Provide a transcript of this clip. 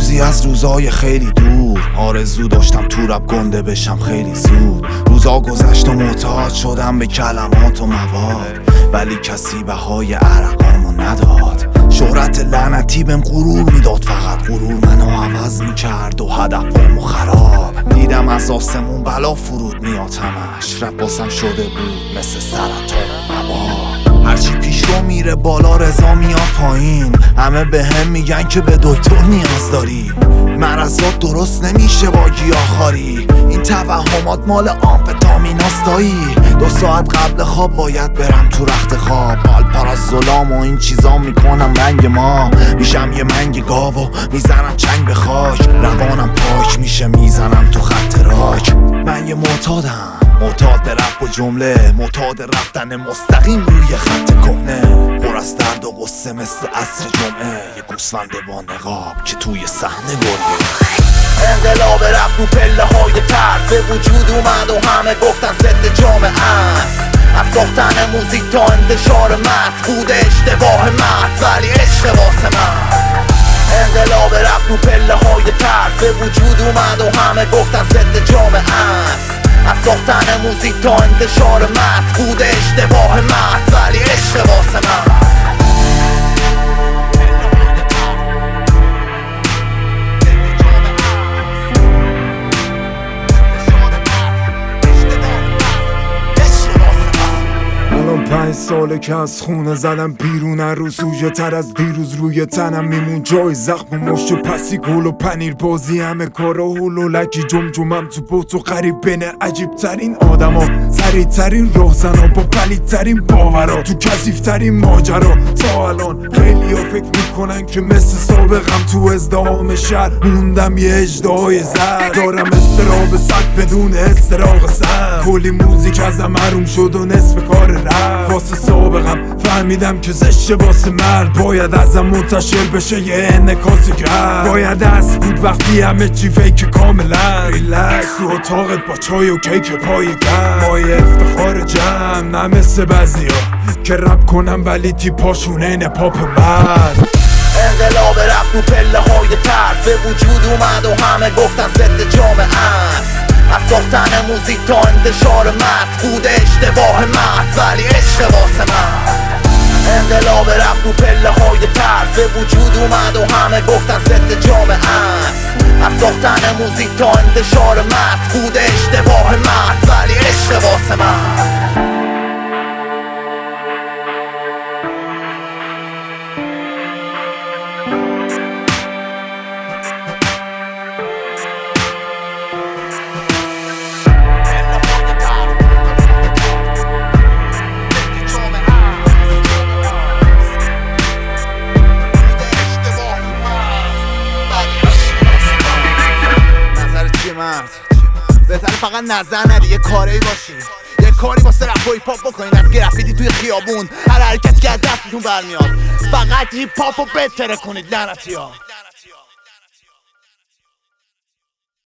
روزی از روزای خیلی دور آرزو داشتم تو رپ گنده بشم خیلی زود. روزا گذشت و معتاد شدم به کلمات و مواد، ولی کسی بهای عرقامو نداد. شهرت لعنتی بهم غرور میداد، فقط غرور منو عوض میکرد و هدفمو خراب. دیدم از آسمون بلا فرود میاد همش، رپ باسم شده بود مثل سرطان وبا. هرچی پیش رو میره بالا رضا میاد پایین، همه به هم میگن که به دکتر نیاز داری. مرضات درست نمیشه با گیاهخواری، این توهمات مال آمفتامیناست دایی. 2 ساعت قبل خواب باید برم تو رخت خواب، آلپارازولام و این چیزا میکنم رنگ ما. میشم یه منگ گاو و میزنم چنگ به خاک، روانم پاک میشه میزنم تو خط راک. من یه معتادم، معتاد به رپ و جمله، معتاد رفتن مستقیم روی خط کهنه. پر از درد و غصه مثل عصر جمعه، یه گوسفند با نقاب که توی صحنه گریه. انقلاب رفت تو پله های ترس به وجود اومد و همه گفتن ضد جامعه است. از ساختن موزیک تا انتشار متن بود اشتباه محض، ولی عشق واسه من. انقلاب رفت تو پله های ترس به وجود اومد و همه گفتن ضد جامعه است. از ساختن موزیک تا انتشار متن بود اشتباه محض، ولی عشق واسه من. الان 5 ساله که از خونه زدم بیرون، هر روز سوژه تر از دیروز روی تنم میمون. جای زخم و مشت پسی گل و پنیر بازی، همه کارا هول و لکی جمجمم تو بوت و قریب بین عجیب ترین آدما، سریع ترین راهزنا با پلید ترین باورا، تو کثیف ترین ماجرا. تا الان خیلی ها فکر میکنن که مثل سابقم تو ازدهام شهر موندم یه اژدهای زد. دارم استراب صد بدون استراق سن، کلی موزیک ازم حروم شد و نصف کار رفت. واسه سابقم فهمیدم که زشته واسه مرد، باید ازم منتشر بشه یه انعکاس گرد. باید از بود وقتی همه چی فیک کاملا ریلکس تو اتاقت با چای و کیک پای گرم. مایه افتخار جمع نه مثل بعضیا که رپ کنم ولی تیپاشون اینه پاپ بد. انقلاب رفت تو پله های ترس به وجود اومد و همه گفتن ضد جامعه است. از ساختن موزیک تا انتشار متن بود اشتباه محض، ولی عشق واسه من. انقلاب رفت تو پله های ترس به وجود اومد و همه گفتن ضد جامعه است. از ساختن موزیک تا انتشار متن بود اشتباه محض، ولی عشق واسه من. بهتره فقط نظر ندی، یه کاری باشی، یه کاری واسه رپ و هیپ هاپ بکنین. از گرافیتی توی خیابون هر حرکتی که از دستتون برمیاد، فقط هیپ هاپو بهتره کنید لعنتی‌ها.